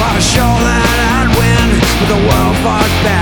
sure that I'd win, but the world fought back.